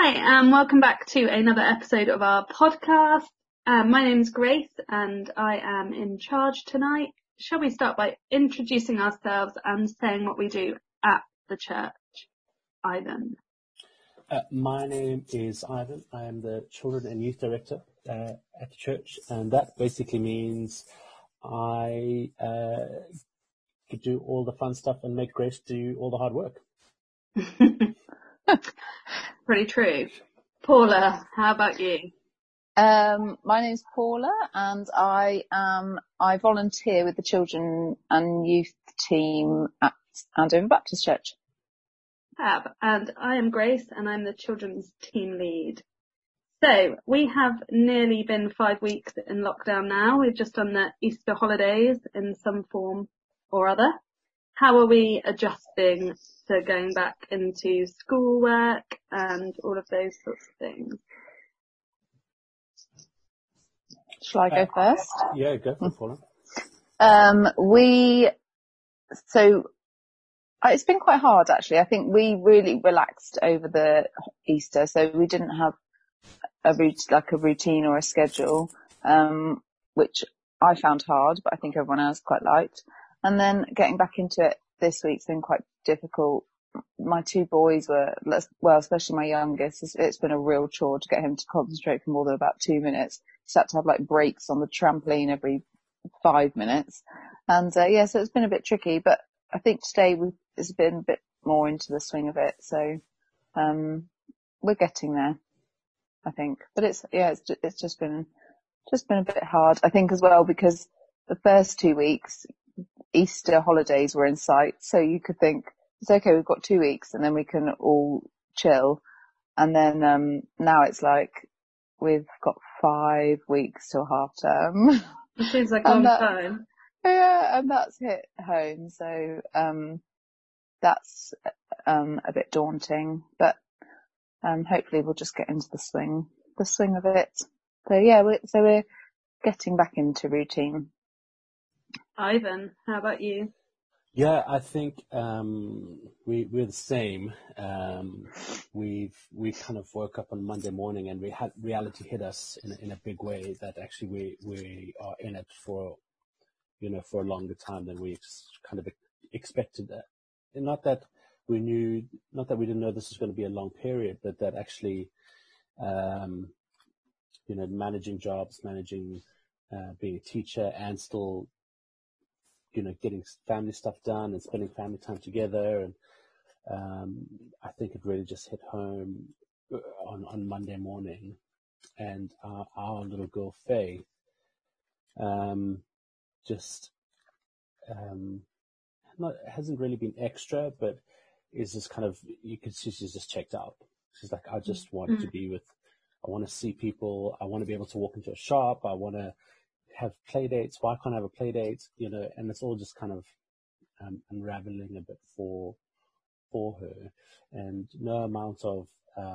Hi, and welcome back to another episode of our podcast. My name's Grace, and I am in charge tonight. Shall we start by introducing ourselves and saying what we do at the church? Ivan. My name is Ivan. I am the Children and Youth Director at the church, and that basically means I could do all the fun stuff and make Grace do all the hard work. Pretty true. Paula, how about you? My name's Paula, and I volunteer with the Children and Youth team at Andover Baptist Church. And I am Grace, and I'm the children's team lead. So we have nearly been 5 weeks in lockdown now. We've just done the Easter holidays in some form or other. How are we adjusting to going back into schoolwork and all of those sorts of things? Shall I go first? Yeah, go for it, Paula. It's been quite hard, actually. I think we really relaxed over the Easter, so we didn't have a routine or a schedule, which I found hard, but I think everyone else quite liked. And then getting back into it this week's been quite difficult. My two boys especially my youngest, it's been a real chore to get him to concentrate for more than about 2 minutes. He's had to have breaks on the trampoline every 5 minutes. And so it's been a bit tricky, but I think today it's been a bit more into the swing of it. So, we're getting there, I think. But it's just been a bit hard, I think, as well, because the first 2 weeks, Easter holidays were in sight. So you could think, it's okay, we've got 2 weeks and then we can all chill. And then, now it's like we've got 5 weeks till half term. It seems like a long time. Yeah, and that's hit home. So, that's, a bit daunting, but, hopefully we'll just get into the swing of it. So yeah, we're getting back into routine. Ivan, how about you? Yeah, I think we're the same. We kind of woke up on Monday morning and we had reality hit us in a big way that actually we are in it for a longer time than we kind of expected. That. And not that we didn't know this was going to be a long period, but that actually managing jobs, being a teacher, and still getting family stuff done and spending family time together. And I think it really just hit home on Monday morning. And our little girl, Faye, hasn't really been extra, but is just kind of, you can see she's just checked out. She's like, I just want I want to see people. I want to be able to walk into a shop. I want to have play dates. Why can't I have a play date? And it's all just kind of unraveling a bit for her, and no amount of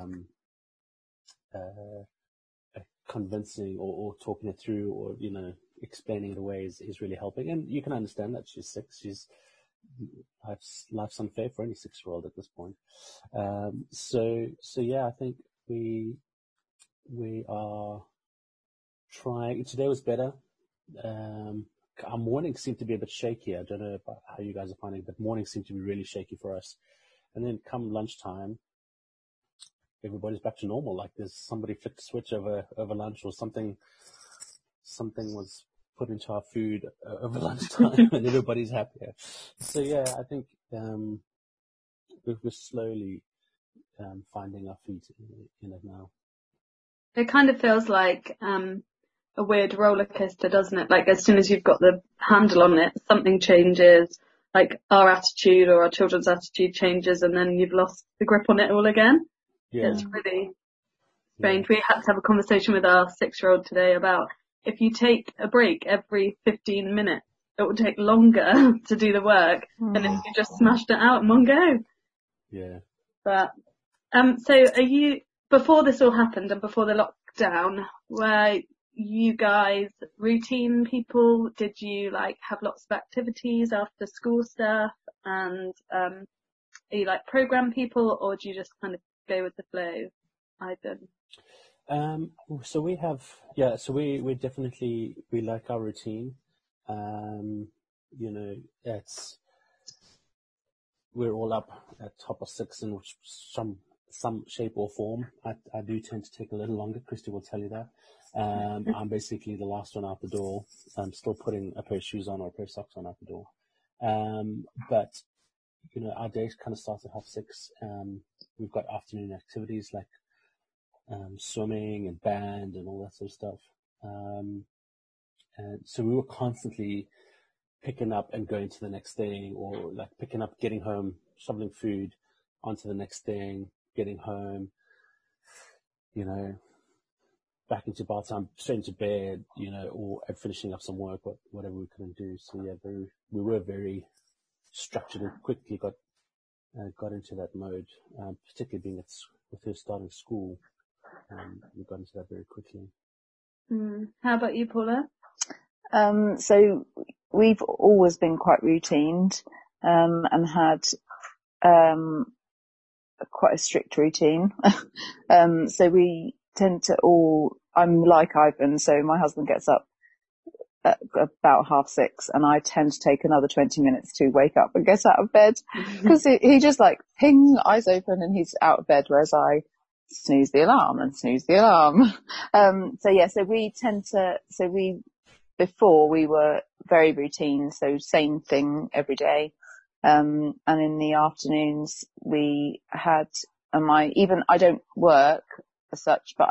convincing or talking it through or explaining it away is really helping. And you can understand that she's 6. Life's unfair for any 6-year-old at this point. So yeah, I think we are trying. Today was better. Our mornings seem to be a bit shaky. I don't know about how you guys are finding it, but mornings seem to be really shaky for us. And then come lunchtime, everybody's back to normal. Like there's somebody flicked a switch over lunch, or something was put into our food over lunchtime, and everybody's happier. So yeah, I think we're slowly finding our feet in it now. It kind of feels like a weird roller coaster, doesn't it? Like as soon as you've got the handle on it, something changes, like our attitude or our children's attitude changes, and then you've lost the grip on it all again. Yeah. It's really strange. Yeah. We had to have a conversation with our 6-year-old today about if you take a break every 15 minutes, it will take longer to do the work than if you just smashed it out in one go. Yeah. But, so are you, before this all happened and before the lockdown, were you guys routine people? Did you have lots of activities after school stuff? And, are you program people, or do you just kind of go with the flow? Ivan? So we definitely, we like our routine. We're all up at 6:30 in some shape or form. I do tend to take a little longer. Christy will tell you that. I'm basically the last one out the door. I'm still putting a pair of shoes on or a pair of socks on out the door. But our days kind of start at 6:30. We've got afternoon activities like swimming and band and all that sort of stuff. And so we were constantly picking up and going to the next thing, or like picking up, getting home, shoveling food onto the next thing, getting home, back into bar time, straight into bed, or finishing up some work, whatever we couldn't do. So yeah, we were very structured and quickly got into that mode, particularly being with her starting school. We got into that very quickly. How about you, Paula? So we've always been quite routined, and had quite a strict routine. So we tend to I'm like Ivan, so my husband gets up at about 6:30, and I tend to take another 20 minutes to wake up and get out of bed, because he just like ping, eyes open, and he's out of bed, whereas I snooze the alarm and snooze the alarm. Before we were very routine, so same thing every day. And in the afternoons we had, I don't work as such, but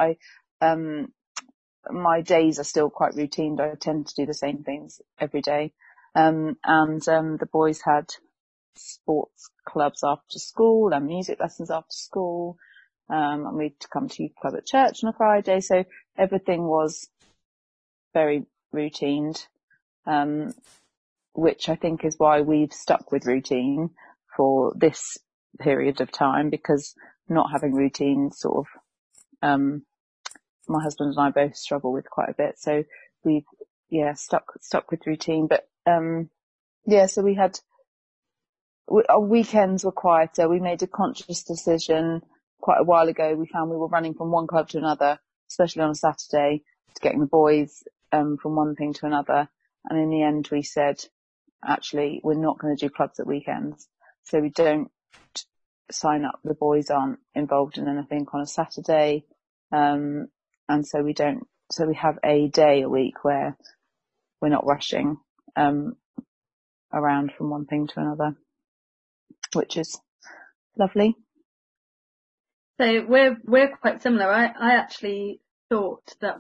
my days are still quite routine. I tend to do the same things every day. The boys had sports clubs after school and music lessons after school. And we'd come to youth club at church on a Friday. So everything was very routined, which I think is why we've stuck with routine for this period of time, because not having routine sort of, my husband and I both struggle with quite a bit. So we've, stuck with routine. But, so our weekends were quieter. We made a conscious decision quite a while ago. We found we were running from one club to another, especially on a Saturday, to getting the boys from one thing to another. And in the end, we said, actually, we're not going to do clubs at weekends. So we don't sign up. The boys aren't involved in anything on a Saturday. And so we have a day a week where we're not rushing around from one thing to another, which is lovely. So we're quite similar. I actually thought that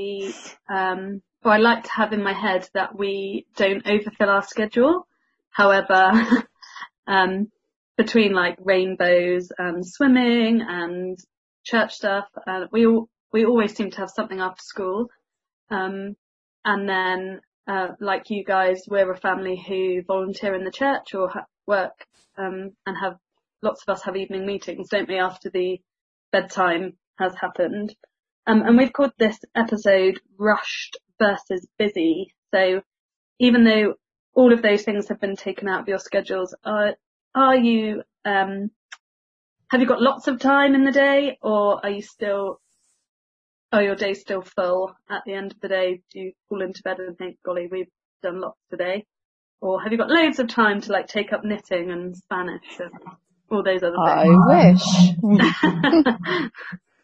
I like to have in my head that we don't overfill our schedule. However, between like rainbows and swimming and church stuff, we always seem to have something after school. And then, like you guys, we're a family who volunteer in the church or work, and lots of us have evening meetings, don't we, after the bedtime has happened. And we've called this episode Rushed versus Busy. So even though all of those things have been taken out of your schedules, have you got lots of time in the day, or are your days still full at the end of the day? Do you fall into bed and think, golly, we've done lots today? Or have you got loads of time to like take up knitting and Spanish and all those other things? I wish.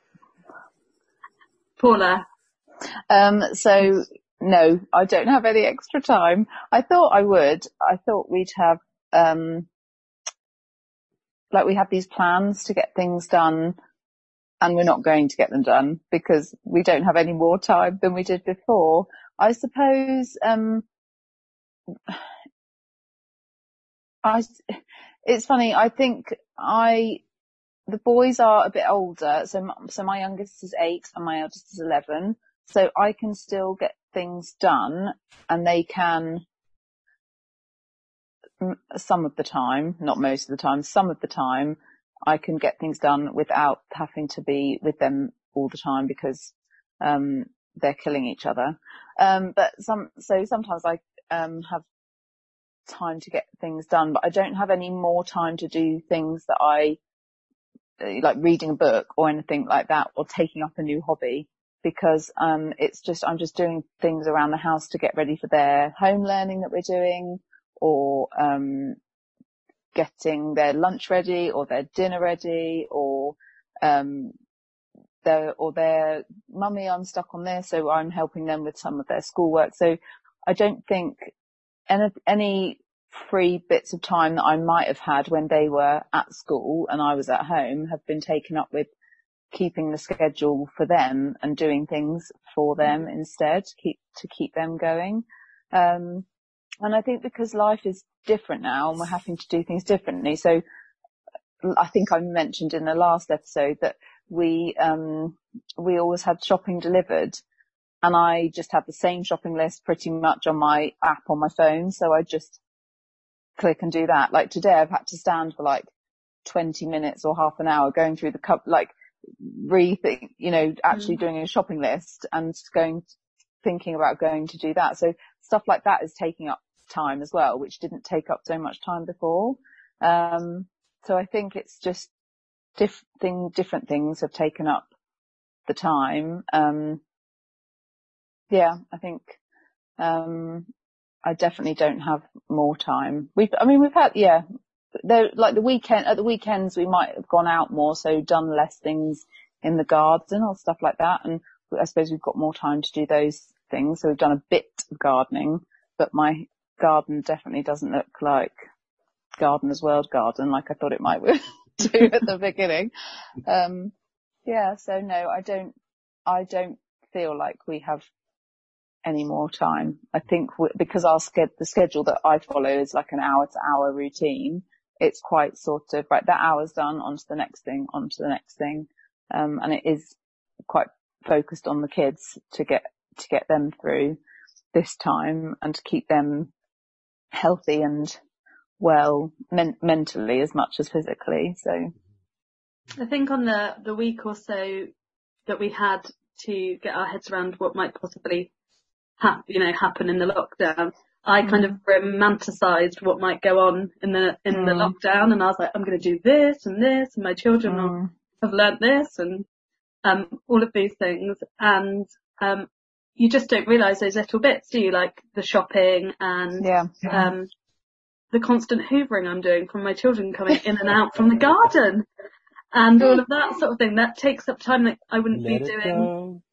Paula? So no, I don't have any extra time. I thought I would. I thought we'd have, we have these plans to get things done, and we're not going to get them done because we don't have any more time than we did before. I suppose, it's funny. I think the boys are a bit older. So my youngest is 8 and my eldest is 11. So I can still get things done, and they can, some of the time, not most of the time, some of the time, I can get things done without having to be with them all the time because they're killing each other. But sometimes I have time to get things done, but I don't have any more time to do things that I like reading a book or anything like that, or taking up a new hobby, because I'm just doing things around the house to get ready for their home learning that we're doing, or getting their lunch ready or their dinner ready, or their mummy, I'm stuck on this, so I'm helping them with some of their schoolwork. So I don't think any free bits of time that I might have had when they were at school and I was at home have been taken up with keeping the schedule for them and doing things for them instead, to keep them going. And I think because life is different now and we're having to do things differently. So I think I mentioned in the last episode that we always had shopping delivered, and I just had the same shopping list pretty much on my app on my phone. So I just click and do that. Like today I've had to stand for like 20 minutes or half an hour going through the actually doing a shopping list and thinking about going to do that. So stuff like that is taking up time as well, which didn't take up so much time before. So I think it's just different things have taken up the time. I think, I definitely don't have more time. We've had, at the weekends we might have gone out more, so done less things in the garden or stuff like that. And I suppose we've got more time to do those things. So we've done a bit of gardening, but my garden definitely doesn't look like Gardener's World garden like I thought it might do at the beginning. So no, I don't feel like we have any more time. I think because the schedule that I follow is like an hour to hour routine. It's quite sort of right, that hour's done, onto the next thing. And it is quite focused on the kids to get them through this time and to keep them healthy and well mentally as much as physically. So I think on the week or so that we had to get our heads around what might possibly happen in the lockdown, I kind of romanticized what might go on in the lockdown, and I was like, I'm going to do this and this, and my children will have learnt this, and all of these things. And you just don't realise those little bits, do you? Like the shopping and the constant hoovering I'm doing from my children coming in and out from the garden, and all of that sort of thing. That takes up time that I wouldn't be doing.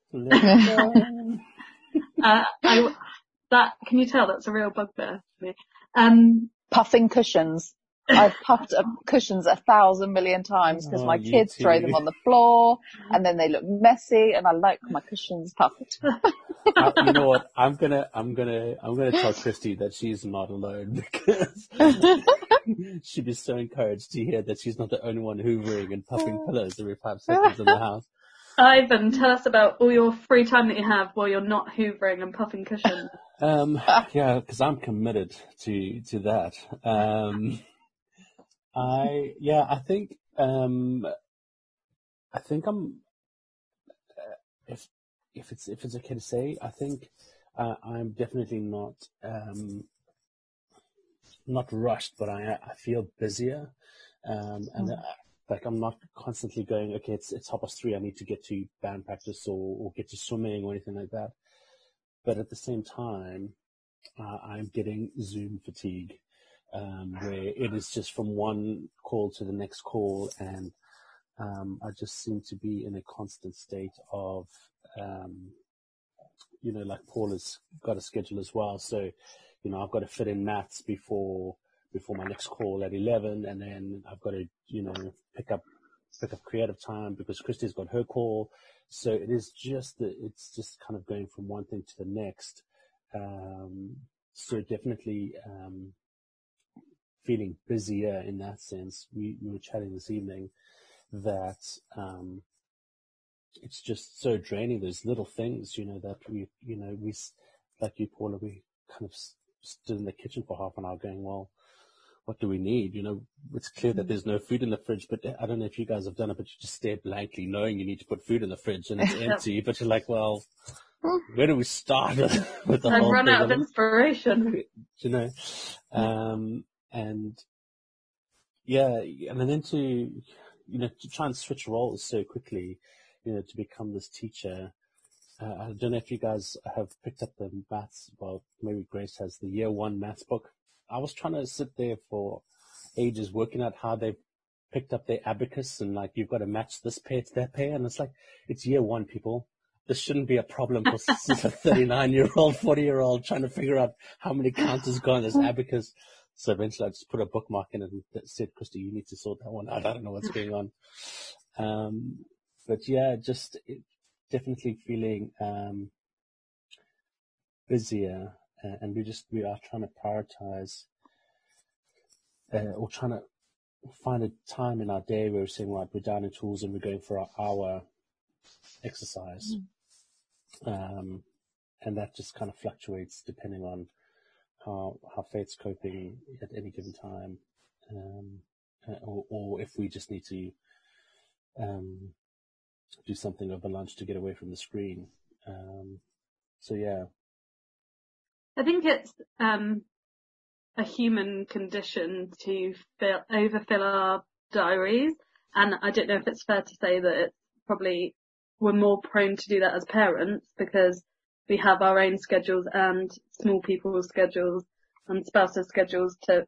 Can you tell that's a real bugbear for me? Puffing cushions. I've puffed cushions 1,000 million times because my kids throw them on the floor and then they look messy, and I like my cushions puffed. You know what? I'm gonna tell Christy that she's not alone, because she'd be so encouraged to hear that she's not the only one hoovering and puffing pillows every 5 seconds in the house. Ivan, tell us about all your free time that you have while you're not hoovering and puffing cushions. Because I'm committed to that. I think I'm, if it's okay to say, I think I'm definitely not rushed, but I feel busier, and like I'm not constantly going, okay, it's 3:30, I need to get to band practice or get to swimming or anything like that. But at the same time, I'm getting Zoom fatigue, where it is just from one call to the next call, and I just seem to be in a constant state of, like Paul has got a schedule as well. So, I've got to fit in maths before my next call at 11, and then I've got to, pick up creative time because Christy's got her call. So it's just kind of going from one thing to the next. So definitely feeling busier in that sense. We were chatting this evening that it's just so draining. Those little things, that we like you, Paula, we kind of stood in the kitchen for half an hour going, well, what do we need? It's clear that there's no food in the fridge, but I don't know if you guys have done it, but you just stare blankly knowing you need to put food in the fridge and it's empty, but you're like, well, where do we start with the whole thing? I've run out of inspiration. And then to try and switch roles so quickly, to become this teacher. I don't know if you guys have picked up the maths. Well, maybe Grace has the year 1 maths book. I was trying to sit there for ages working out how they picked up their abacus and like, you've got to match this pair to that pair. And it's like, it's year 1, people. This shouldn't be a problem for a 39-year-old, 40-year-old trying to figure out how many counters go on this abacus. So eventually I just put a bookmark in it and said, Christy, you need to sort that one out. I don't know what's going on. But yeah, definitely feeling busier, and we are trying to prioritize, or trying to find a time in our day where we're saying, right, we're down in tools and we're going for our hour exercise. And that just kind of fluctuates depending on how Faith's coping at any given time, or if we just need to do something over lunch to get away from the screen. So yeah. I think it's a human condition to overfill our diaries, and I don't know if it's fair to say that it's probably we're more prone to do that as parents because we have our own schedules and small people's schedules and spouses' schedules to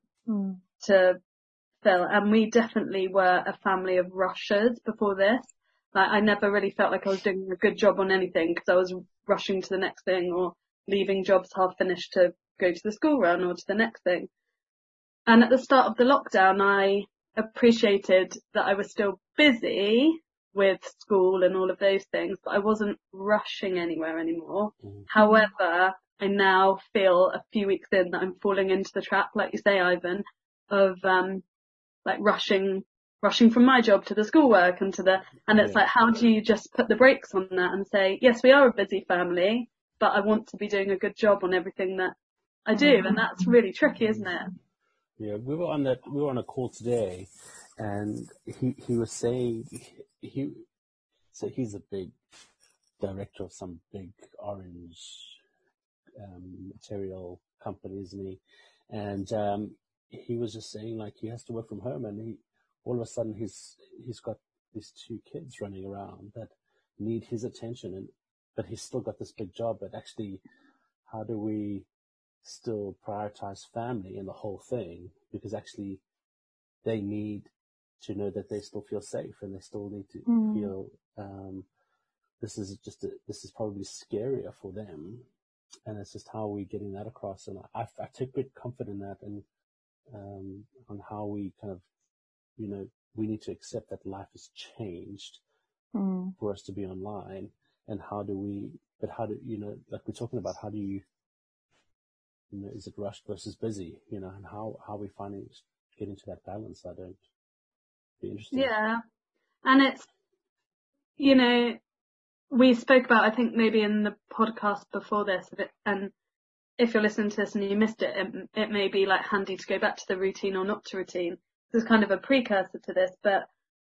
fill. And we definitely were a family of rushers before this. Like, I never really felt like I was doing a good job on anything because I was rushing to the next thing or leaving jobs half finished to go to the school run or to the next thing. And at the start of the lockdown, I appreciated that I was still busy with school and all of those things, but I wasn't rushing anywhere anymore. However, I now feel a few weeks in that I'm falling into the trap, like you say, Ivan, of like rushing from my job to the schoolwork and it's like, how do you just put the brakes on that and say, yes, we are a busy family, but I want to be doing a good job on everything that I do, and that's really tricky, isn't it? Yeah, we were on a call today, and he was saying so he's a big director of some big orange material company, isn't he? And he was just saying like he has to work from home, and he all of a sudden he's got these 2 kids running around that need his attention, but he's still got this big job. But actually, how do we still prioritize family in the whole thing? Because actually they need to know that they still feel safe, and they still need to feel this is probably scarier for them, and it's just how we're getting that across. And I take good comfort in that, and on how we kind of, we need to accept that life has changed for us to be online, and like we're talking about, how do you, is it rushed versus busy, and how we finally get into that balance? I don't. Be interesting. Yeah, and it's, we spoke about, I think maybe in the podcast before this, and if you're listening to this and you missed it, it may be like handy to go back to the routine or not to routine. This is kind of a precursor to this, but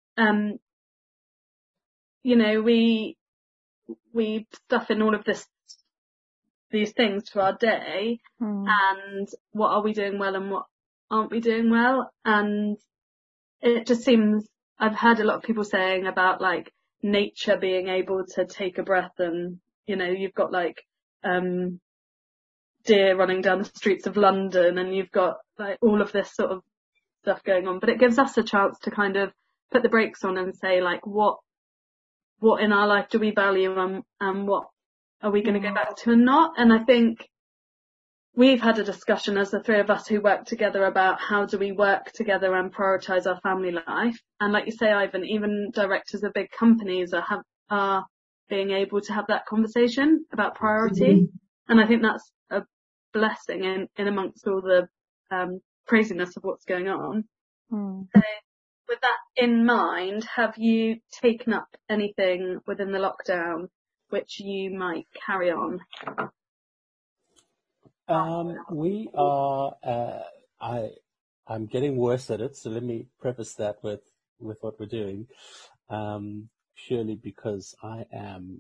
we stuff in all of these things for our day, and what are we doing well and what aren't we doing well? And it just seems, I've heard a lot of people saying about like nature being able to take a breath, and you've got like deer running down the streets of London, and you've got like all of this sort of stuff going on, but it gives us a chance to kind of put the brakes on and say like, what in our life do we value, and what are we going to go back to and not? And I think we've had a discussion as the 3 of us who work together about how do we work together and prioritise our family life. And like you say, Ivan, even directors of big companies are being able to have that conversation about priority. And I think that's a blessing in amongst all the craziness of what's going on. So with that in mind, have you taken up anything within the lockdown which you might carry on? We are, I'm getting worse at it, so let me preface that with what we're doing, purely because I am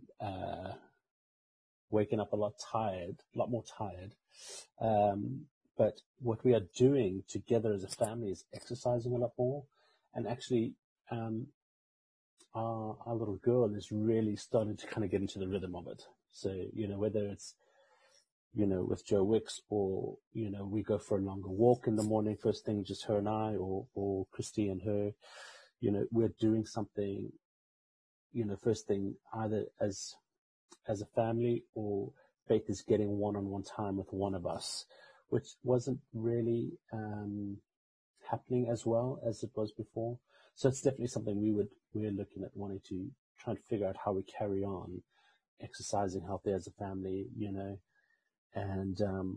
waking up a lot more tired. But what we are doing together as a family is exercising a lot more, and actually our little girl is really starting to kind of get into the rhythm of it. So, whether it's, with Joe Wicks, or, we go for a longer walk in the morning, first thing, just her and I, or Christy and her, we're doing something, first thing, either as a family, or Faith is getting one-on-one time with one of us, which wasn't really happening as well as it was before. So it's definitely something we're looking at, wanting to try and figure out how we carry on exercising healthy as a family, and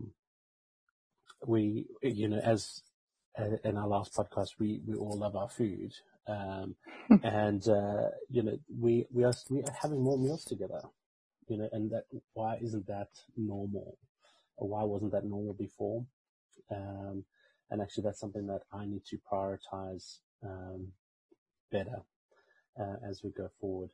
we, as in our last podcast, we all love our food, and we are having more meals together, and that, why isn't that normal, or why wasn't that normal before? And actually, that's something that I need to prioritize better as we go forward.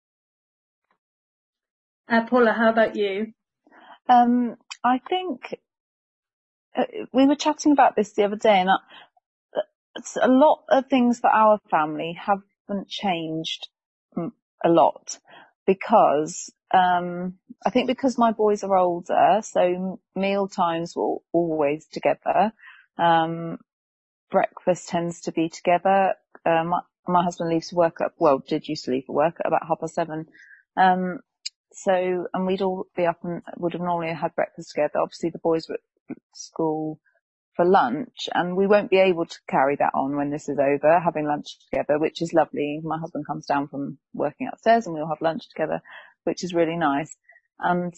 Paula, how about you? I think we were chatting about this the other day, and a lot of things for our family haven't changed a lot, because I think because my boys are older, so meal times were always together. Breakfast tends to be together. My husband leaves for work did used to leave for work at about 7:30. And we'd all be up and would have normally had breakfast together. Obviously the boys were at school for lunch, and we won't be able to carry that on when this is over, having lunch together, which is lovely. My husband comes down from working upstairs and we'll have lunch together, which is really nice. And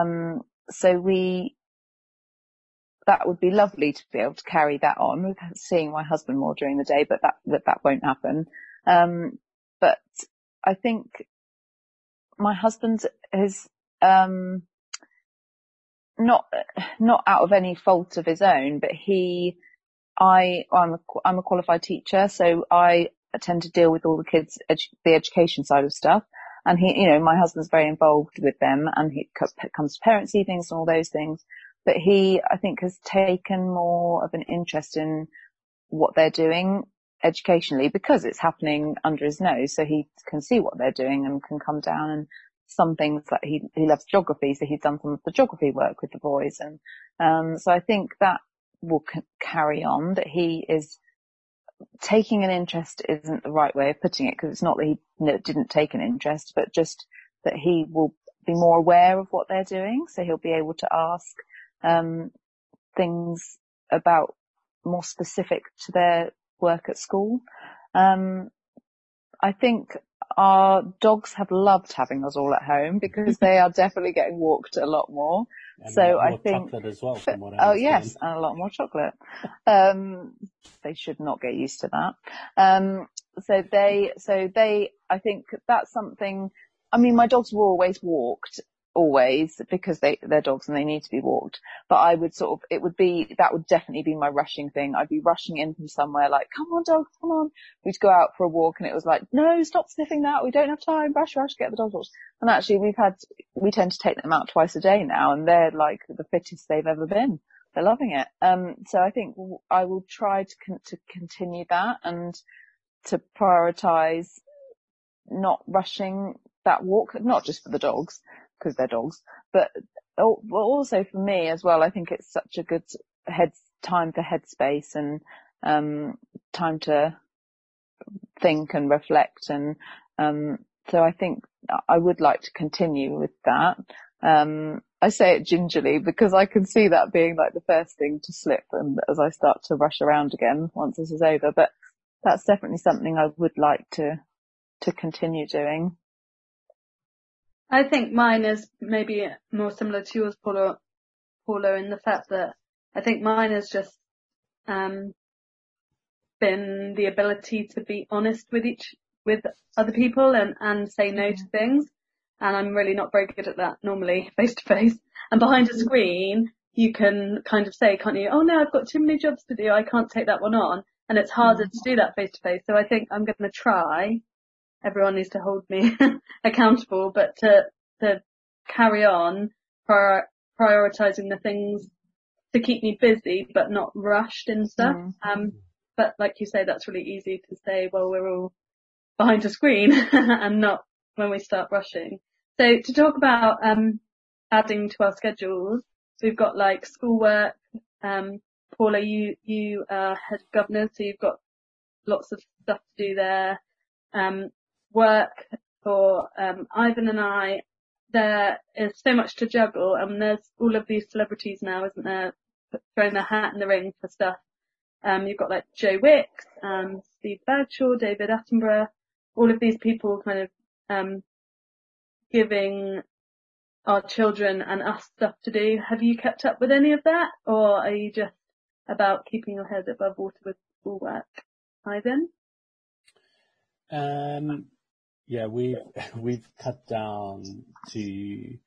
that would be lovely to be able to carry that on, with seeing my husband more during the day, but that won't happen. But I think my husband is not out of any fault of his own, but I'm a qualified teacher, so I tend to deal with all the kids, the education side of stuff. And my husband's very involved with them, and he comes to parents' evenings and all those things. But he, I think, has taken more of an interest in what they're doing educationally, because it's happening under his nose, so he can see what they're doing and can come down. And some things, like he loves geography, so he's done some of the geography work with the boys. And so I think that will carry on, that he is taking an interest isn't the right way of putting it, because it's not that he didn't take an interest, but just that he will be more aware of what they're doing, so he'll be able to ask things about more specific to their work at school. I think our dogs have loved having us all at home, because they are definitely getting walked a lot more. And so a lot I more think chocolate as well, from what I understand. yes, and a lot more chocolate. They should not get used to that. So they, I think that's something. I mean, my dogs were always walked, because they're dogs and they need to be walked. But I would that would definitely be my rushing thing. I'd be rushing in from somewhere, like, come on dogs, come on. We'd go out for a walk, and it was like, no, stop sniffing that. We don't have time. Rush, get the dogs walked. And actually we tend to take them out twice a day now, and they're like the fittest they've ever been. They're loving it. So I think I will try to continue that, and to prioritize not rushing that walk, not just for the dogs, because they're dogs, but also for me as well. I think it's such a good time for headspace, and time to think and reflect. And so I think I would like to continue with that. I say it gingerly, because I can see that being like the first thing to slip, and as I start to rush around again once this is over. But that's definitely something I would like to continue doing. I think mine is maybe more similar to yours, Paula, in the fact that I think mine has just been the ability to be honest with other people, and say no to things. And I'm really not very good at that normally, face to face. And behind a screen, you can kind of say, can't you? Oh no, I've got too many jobs to do. I can't take that one on. And it's harder to do that face to face. So I think I'm going to try. Everyone needs to hold me accountable, but to carry on prioritizing the things to keep me busy, but not rushed and stuff. But like you say, that's really easy to say, well, we're all behind a screen and not when we start rushing. So to talk about adding to our schedules, we've got like schoolwork. Paula, you are head of governors, so you've got lots of stuff to do there. Work for Ivan and I, there is so much to juggle, and there's all of these celebrities now, isn't there, throwing their hat in the ring for stuff. You've got like Joe Wicks, Steve Bradshaw, David Attenborough, all of these people kind of giving our children and us stuff to do. Have you kept up with any of that, or are you just about keeping your head above water with schoolwork? Ivan? Yeah, we've cut down to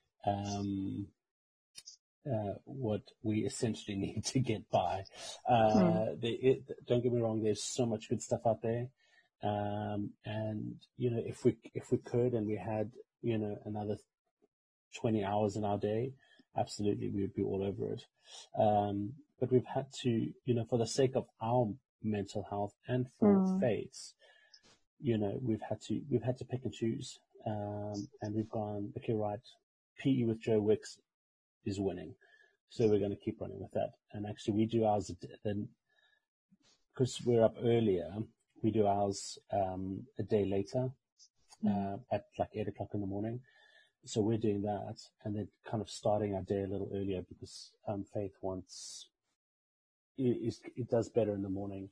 what we essentially need to get by. Don't get me wrong, there's so much good stuff out there. And, you know, if we could and we had, you know, another 20 hours in our day, absolutely, we would be all over it. But we've had to, you know, for the sake of our mental health and for Faith's, you know, we've had to pick and choose. And we've gone, okay, right, PE with Joe Wicks is winning. So we're going to keep running with that. And actually we do ours then, because we're up earlier, we do ours a day later, at like 8 o'clock in the morning. So we're doing that and then kind of starting our day a little earlier because Faith wants, it does better in the morning.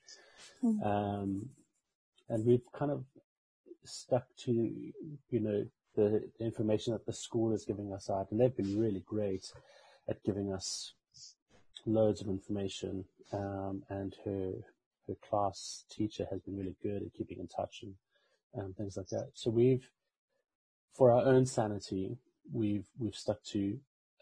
And we've kind of stuck to, you know, the information that the school is giving us out, and they've been really great at giving us loads of information. And her class teacher has been really good at keeping in touch and things like that. So for our own sanity, we've stuck to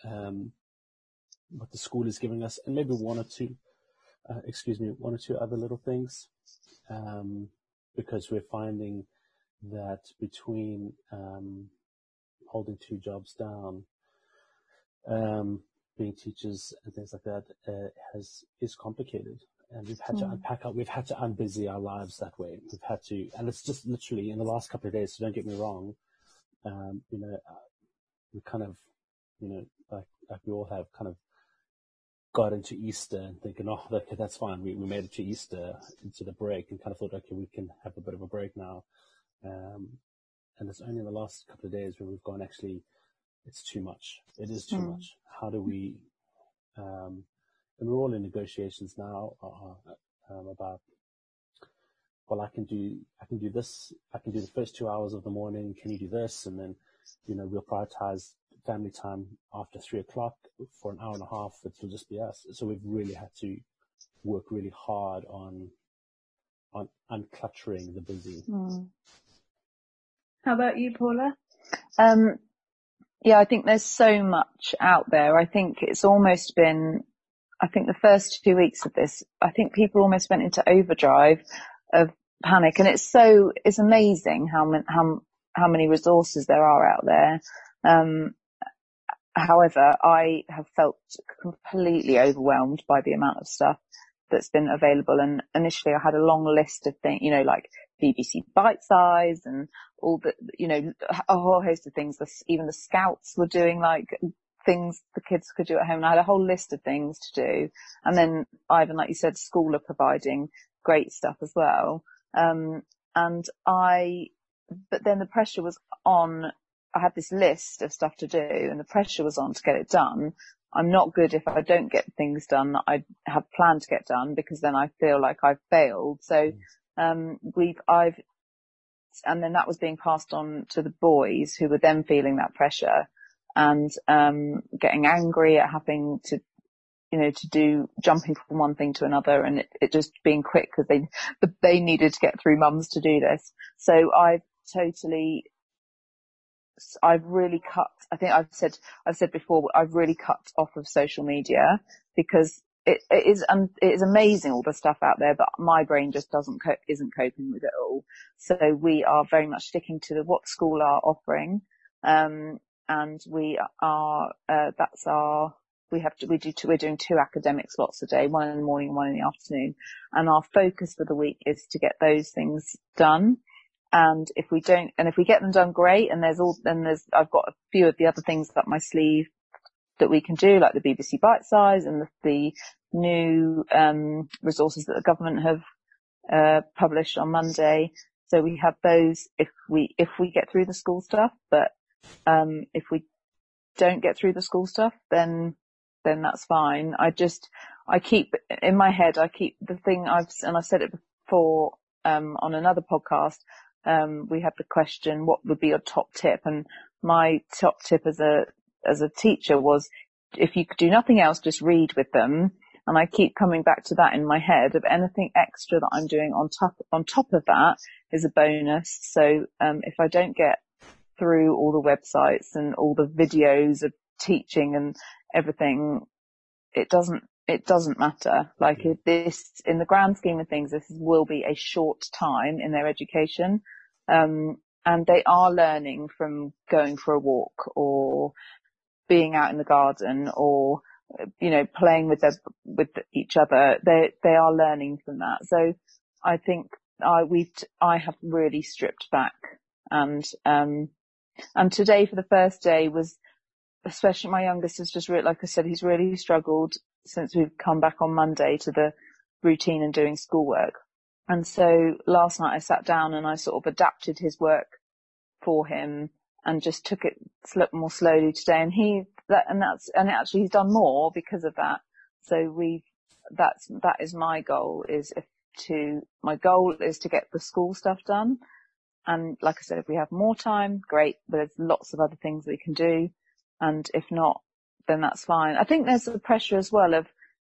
what the school is giving us, and maybe one or two other little things, because we're finding that between holding two jobs down, being teachers and things like that, is complicated, and we've had to unpack we've had to unbusy our lives that way. We've had to, and it's just literally in the last couple of days. So don't get me wrong, you know, we kind of, you know, like we all have kind of got into Easter and thinking, oh, okay, that's fine. We made it to Easter, into the break, and kind of thought, okay, we can have a bit of a break now. And it's only in the last couple of days where we've gone, actually, it's too much. It is too much. How do we, and we're all in negotiations now, about, well, I can do this. I can do the first 2 hours of the morning. Can you do this? And then, you know, we'll prioritize family time after 3 o'clock for an hour and a half. It'll just be us. So we've really had to work really hard on uncluttering the busy. How about you, Paula? Yeah, I think there's so much out there. I think it's almost been, I think the first 2 weeks of this, I think people almost went into overdrive of panic, and it's amazing how many resources there are out there. However, I have felt completely overwhelmed by the amount of stuff that's been available. And initially I had a long list of things, you know, like BBC Bite Size and all the, you know, a whole host of things. Even the Scouts were doing like things the kids could do at home. And I had a whole list of things to do. And then Ivan, like you said, school are providing great stuff as well. But then the pressure was on. I had this list of stuff to do and the pressure was on to get it done. I'm not good if I don't get things done that I have planned to get done, because then I feel like I've failed. So, and then that was being passed on to the boys, who were then feeling that pressure and, getting angry at having to, you know, jumping from one thing to another, and it just being quick because they needed to get through mums to do this. So I've really cut, I think I've said before, I've really cut off of social media, because it is amazing, all the stuff out there, but my brain just isn't coping with it all. So we are very much sticking to what school are offering. And we are, we're doing 2 academic slots a day, one in the morning, one in the afternoon. And our focus for the week is to get those things done. And if we don't, and if we get them done, great. And I've got a few of the other things up my sleeve that we can do, like the BBC Bite Size and the new resources that the government have published on Monday. So we have those if we get through the school stuff. But if we don't get through the school stuff, then that's fine. I keep in my head, the thing I've said it before on another podcast. We had the question, what would be your top tip? And my top tip as a teacher was, if you could do nothing else, just read with them. And I keep coming back to that in my head, of anything extra that I'm doing on top of that is a bonus. So, if I don't get through all the websites and all the videos of teaching and everything, it doesn't matter. Like, if this, in the grand scheme of things, this will be a short time in their education. And they are learning from going for a walk or being out in the garden or, playing with each other. They are learning from that. So I think I have really stripped back, and today for the first day was, especially my youngest has just like I said, he's really struggled since we've come back on Monday to the routine and doing schoolwork. And so last night I sat down and I sort of adapted his work for him and just took it more slowly today. And actually he's done more because of that. So that is my goal, my goal is to get the school stuff done. And like I said, if we have more time, great, but there's lots of other things we can do. And if not, then that's fine. I think there's the pressure as well of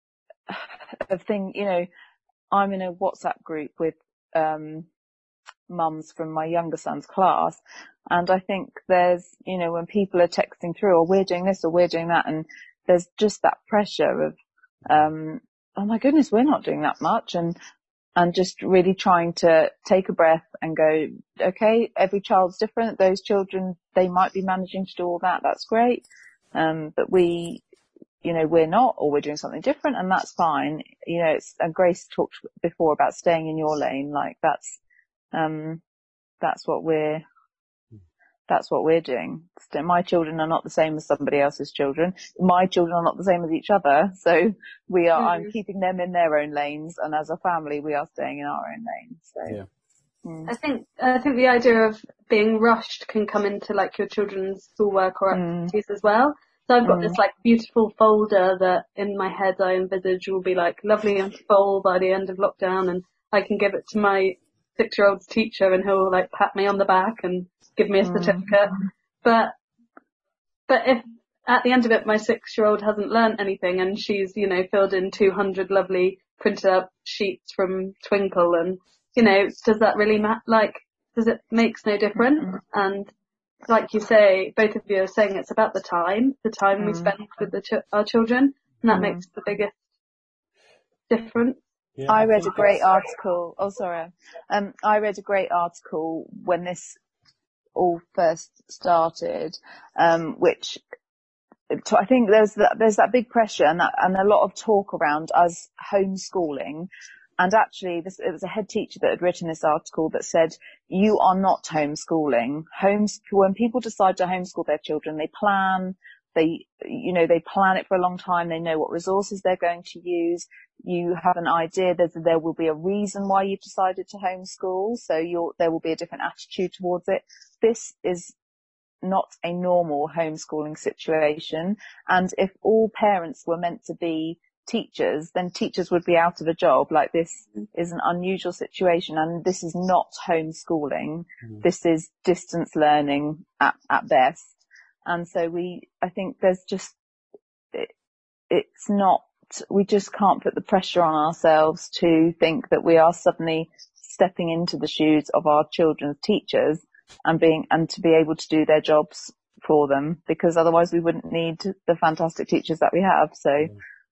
I'm in a WhatsApp group with mums from my younger son's class, and I think there's, when people are texting through, or we're doing this or we're doing that, and there's just that pressure of, oh my goodness, we're not doing that much, and just really trying to take a breath and go, okay, every child's different. Those children, they might be managing to do all that. That's great. But we're not, or we're doing something different, and that's fine. And Grace talked before about staying in your lane. Like that's what we're doing. So my children are not the same as somebody else's children. My children are not the same as each other. So I'm keeping them in their own lanes, and as a family, we are staying in our own lanes. So. Yeah. I think the idea of being rushed can come into like your children's schoolwork or activities as well. So I've got this like beautiful folder that in my head I envisage will be like lovely and full by the end of lockdown, and I can give it to my 6-year-old's teacher and he'll like pat me on the back and give me a certificate. But if at the end of it my 6-year-old hasn't learnt anything and she's, filled in 200 lovely printed out sheets from Twinkle, and, does that really it makes no difference? And like you say, both of you are saying it's about the time we spend with our children, and that makes the biggest difference. Yeah, I read a great article. Oh, sorry. I read a great article when this all first started, which I think there's that big pressure and a lot of talk around us homeschooling. And actually, it was a head teacher that had written this article that said, you are not homeschooling. When people decide to homeschool their children, they plan it for a long time. They know what resources they're going to use. You have an idea that there will be a reason why you've decided to homeschool. So there will be a different attitude towards it. This is not a normal homeschooling situation. And if all parents were meant to be teachers, then teachers would be out of a job. Like, this is an unusual situation, and this is not homeschooling. This is distance learning at best. And so I think there's just, we just can't put the pressure on ourselves to think that we are suddenly stepping into the shoes of our children's teachers and to be able to do their jobs for them, because otherwise we wouldn't need the fantastic teachers that we have. So,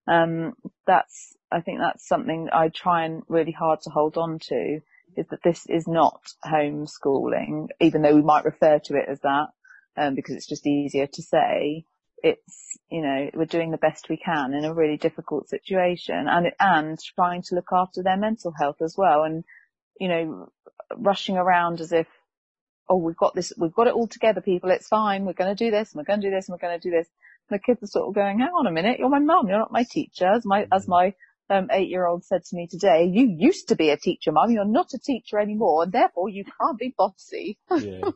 I think that's something I try and really hard to hold on to, is that this is not homeschooling, even though we might refer to it as that, because it's just easier to say. It's, we're doing the best we can in a really difficult situation, and trying to look after their mental health as well. And, rushing around as if, oh, we've got it all together, people. It's fine. We're going to do this, and we're going to do this, and we're going to do this. And the kids are sort of going, hang on a minute, you're my mum, you're not my teacher. As my 8-year-old said to me today, you used to be a teacher, mum. You're not a teacher anymore, and therefore you can't be bossy. Yeah.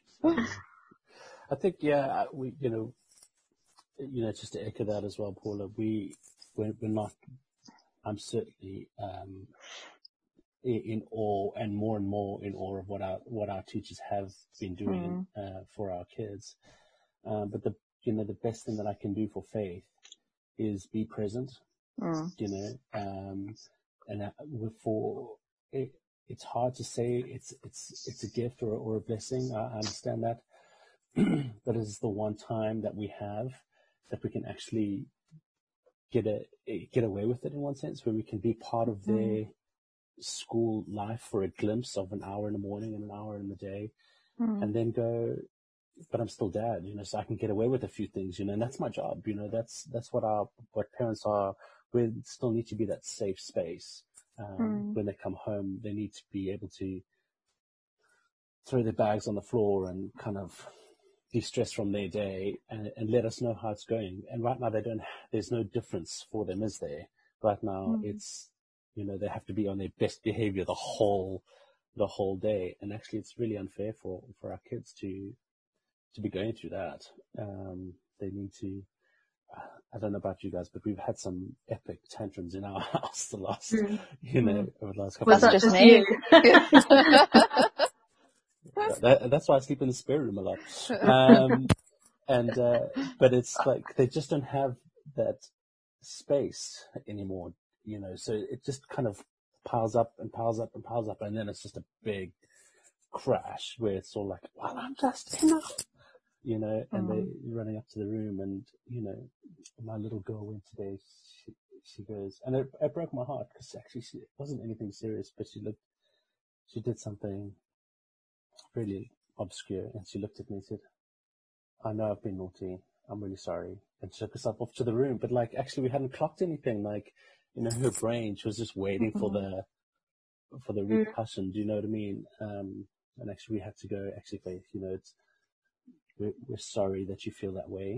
I think, we, just to echo that as well, Paula, we're not, I'm certainly, in awe and more in awe of what our teachers have been doing, for our kids. But the best thing that I can do for Faith is be present, and it's hard to say it's a gift or a blessing. I understand that. But it's the one time that we have that we can actually get away with it in one sense, where we can be part of their school life for a glimpse of an hour in the morning and an hour in the day, and then go, but I'm still dad, so I can get away with a few things, and that's my job, that's what parents are. We still need to be that safe space. When they come home, they need to be able to throw their bags on the floor and kind of de-stress from their day and let us know how it's going. And right now there's no difference for them, is there? Right now it's, they have to be on their best behavior the whole day. And actually it's really unfair for our kids to be going through that. They need to, I don't know about you guys, but we've had some epic tantrums in our house the last, over the last couple of That's years. just me. That's why I sleep in the spare room a lot. But it's like they just don't have that space anymore, so it just kind of piles up and piles up and piles up, and then it's just a big crash where it's all like, well, I'm just enough, and they're running up to the room, and, my little girl went today, she goes, and it broke my heart, because actually it wasn't anything serious, but she did something really obscure, and she looked at me and said, I know I've been naughty, I'm really sorry, and she took herself off to the room. But actually we hadn't clocked anything, her brain, she was just waiting for the repercussion, do you know what I mean? And actually we had to go, actually, Faith, we're sorry that you feel that way.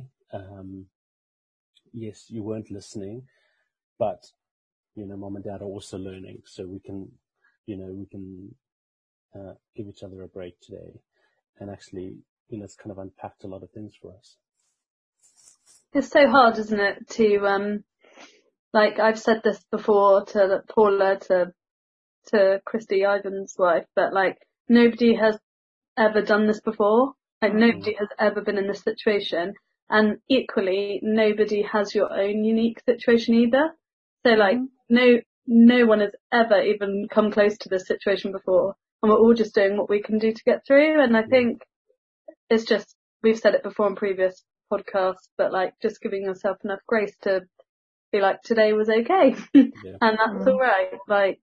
Yes, you weren't listening, but mom and dad are also learning, so we can give each other a break today. And actually, it's kind of unpacked a lot of things for us. It's so hard, isn't it, to, I've said this before to Paula, to Christy, Ivan's wife, but nobody has ever done this before. Nobody has ever been in this situation. And equally, nobody has your own unique situation either. So no one has ever even come close to this situation before. And we're all just doing what we can do to get through. And I think it's just, we've said it before in previous podcasts, but just giving yourself enough grace to be today was okay. And that's all right.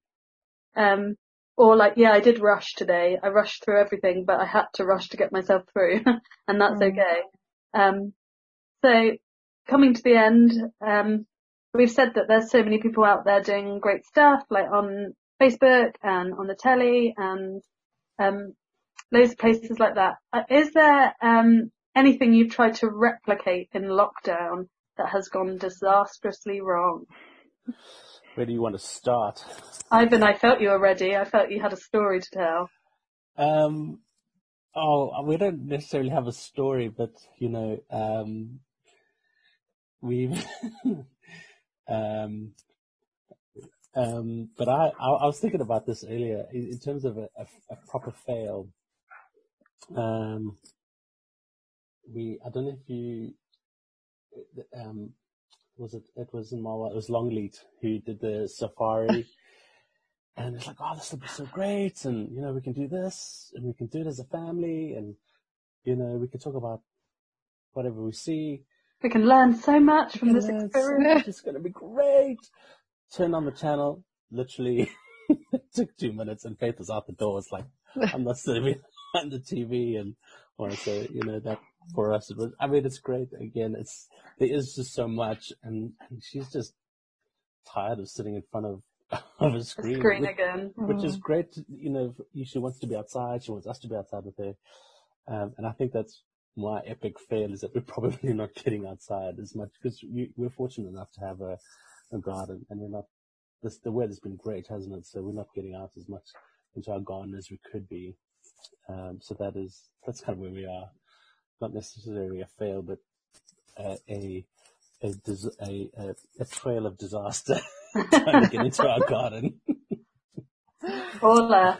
I did rush today. I rushed through everything, but I had to rush to get myself through. And that's okay. So coming to the end, we've said that there's so many people out there doing great stuff, on Facebook and on the telly and loads of places like that. Is there anything you've tried to replicate in lockdown that has gone disastrously wrong? Where do you want to start? Ivan, I felt you were ready. I felt you had a story to tell. We don't necessarily have a story, but we've but I was thinking about this earlier in terms of a proper fail. I don't know if you it was Longleat who did the safari. And it's this will be so great, and we can do this, and we can do it as a family, and we can talk about whatever we see. We can learn so much from this experience. It's going to be great. Turn on the channel. Literally, it took 2 minutes, and Faith was out the door. It's I'm not sitting behind the TV, and I want to say, that for us it was. I mean, it's great. Again, there is just so much, and she's just tired of sitting in front of of a A screen, screen again. which is great. You know, she wants to be outside. She wants us to be outside with her. And I think that's my epic fail, is that we're probably not getting outside as much, because we're fortunate enough to have a garden, and we're not, the weather's been great, hasn't it? So we're not getting out as much into our garden as we could be. So that's kind of where we are. Not necessarily a fail, but a trail of disaster trying to get into our garden. Paula.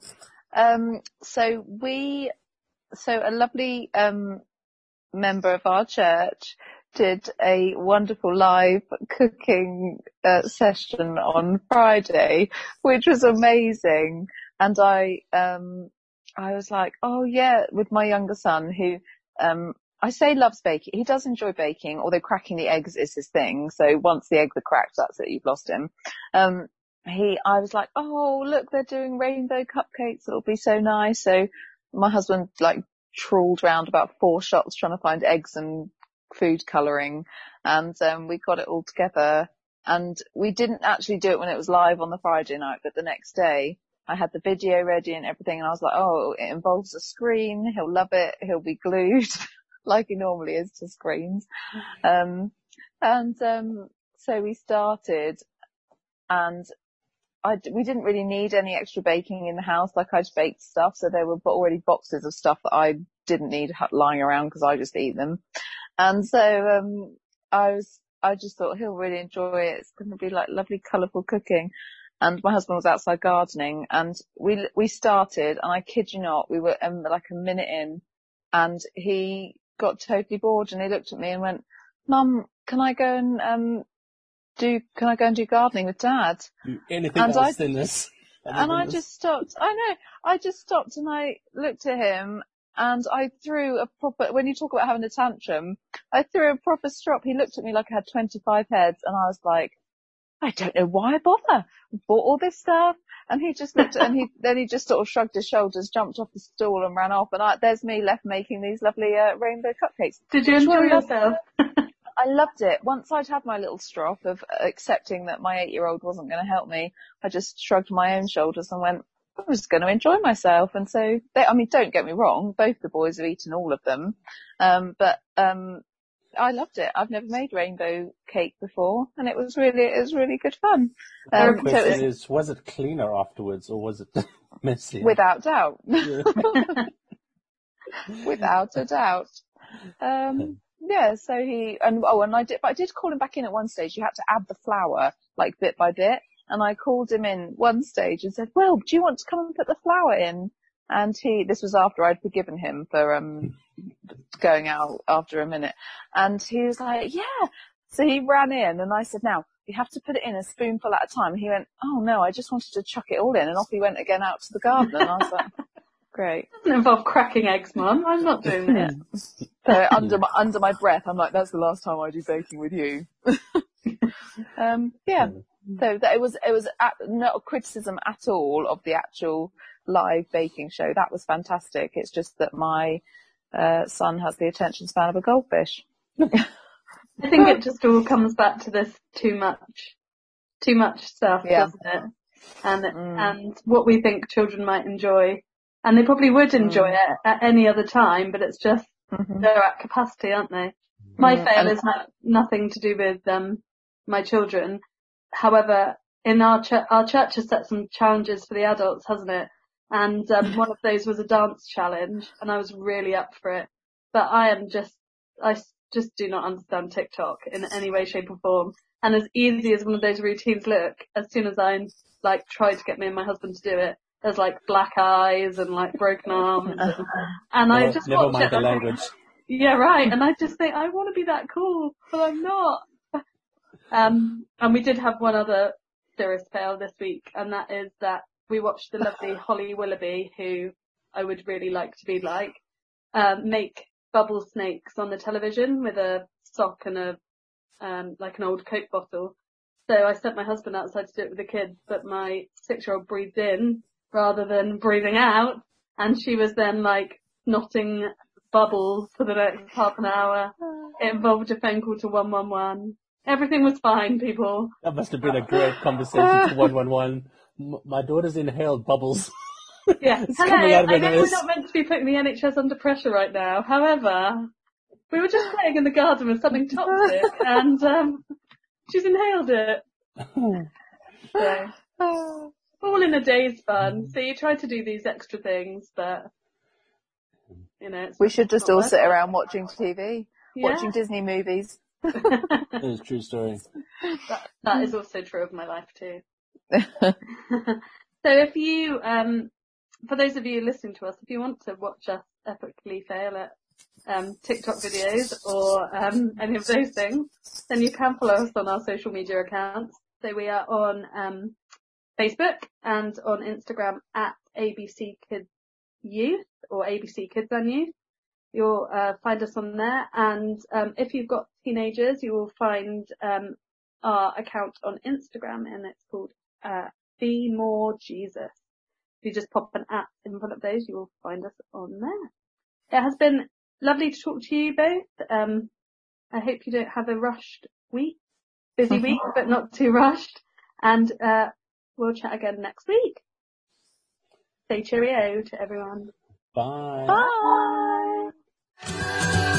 So a lovely member of our church did a wonderful live cooking session on Friday, which was amazing. And I was like, oh yeah, with my younger son, who I say loves baking. He does enjoy baking, although cracking the eggs is his thing. So once the eggs are cracked, that's it, you've lost him. I was like, oh look, they're doing rainbow cupcakes. It'll be so nice. So my husband trawled around about 4 shops trying to find eggs and food colouring, and we got it all together. And we didn't actually do it when it was live on the Friday night, but the next day I had the video ready and everything, and I was like, oh, it involves a screen, he'll love it, he'll be glued like he normally is to screens. So we started, and we didn't really need any extra baking in the house. I'd baked stuff, so there were already boxes of stuff that I didn't need lying around because I just eat them. And so I just thought he'll really enjoy it. It's going to be lovely, colourful cooking. And my husband was outside gardening, and we started, and I kid you not, we were a minute in, and he got totally bored, and he looked at me and went, Mum, can I go and do gardening with Dad? Anything else than this? And I just stopped. I know. I just stopped and I looked at him, and I threw a proper, when you talk about having a tantrum, I threw a proper strop. He looked at me like I had 25 heads, and I was like, I don't know why I bother. I bought all this stuff. And he just looked at, and then he just sort of shrugged his shoulders, jumped off the stool and ran off. And there's me left making these lovely rainbow cupcakes. Did you enjoy yourself? I loved it. Once I'd had my little strop of accepting that my 8-year-old wasn't going to help me, I just shrugged my own shoulders and went, I was going to enjoy myself. And so, don't get me wrong, both the boys have eaten all of them. But I loved it. I've never made rainbow cake before, and it was really good fun. The question is, was it cleaner afterwards, or was it messy? Without doubt. Yeah. Without a doubt. Yeah, so I did call him back in at one stage. You had to add the flour, bit by bit. And I called him in one stage and said, well, do you want to come and put the flour in? And this was after I'd forgiven him for, going out after a minute. And he was like, yeah. So he ran in, and I said, now, you have to put it in a spoonful at a time. And he went, oh no, I just wanted to chuck it all in. And off he went again out to the garden. And I was like, great. It doesn't involve cracking eggs, Mum. I'm not doing it. So under my breath, I'm like, that's the last time I do baking with you. Yeah. So it was not a criticism at all of the actual live baking show. That was fantastic. It's just that my son has the attention span of a goldfish. I think it just all comes back to this too much stuff, doesn't it? And what we think children might enjoy. And they probably would enjoy it at any other time, but it's just they're at capacity, aren't they? My fail is nothing to do with my children. However, in our church has set some challenges for the adults, hasn't it? And one of those was a dance challenge, and I was really up for it. But I just do not understand TikTok in any way, shape or form. And as easy as one of those routines look, as soon as I try to get me and my husband to do it, there's black eyes and broken arms. And I just never watch mind it. the language. Yeah, right. And I just think I want to be that cool, but I'm not. And we did have one other serious fail this week, and that is that we watched the lovely Holly Willoughby, who I would really like to be like, make bubble snakes on the television with a sock and an old Coke bottle. So I sent my husband outside to do it with the kids, but my 6-year-old breathed in rather than breathing out, and she was then snotting bubbles for the next half an hour. It involved a phone call to 111. Everything was fine, people. That must have been a great conversation to 111. My daughter's inhaled bubbles. Yeah. It's Hello. coming out of I her know we're nose. not meant to be putting the NHS under pressure right now. However, we were just playing in the garden with something toxic, and she's inhaled it. So, all in a day's fun. So you try to do these extra things, but it's We should just not all worth sit it. around watching TV, Yeah. watching Disney movies. That is a true story. That is also true of my life too. So if you, for those of you listening to us, if you want to watch us epically fail at TikTok videos or any of those things, then you can follow us on our social media accounts. So we are on Facebook and on Instagram at ABC Kids Youth or ABC Kids and Youth. You'll find us on there, and if you've got teenagers, you will find our account on Instagram, and it's called Be More Jesus. If you just pop an @ in front of those, you will find us on there. It has been lovely to talk to you both. I hope you don't have a rushed week, busy week, but not too rushed, and we'll chat again next week. Say cheerio to everyone. Bye. Bye.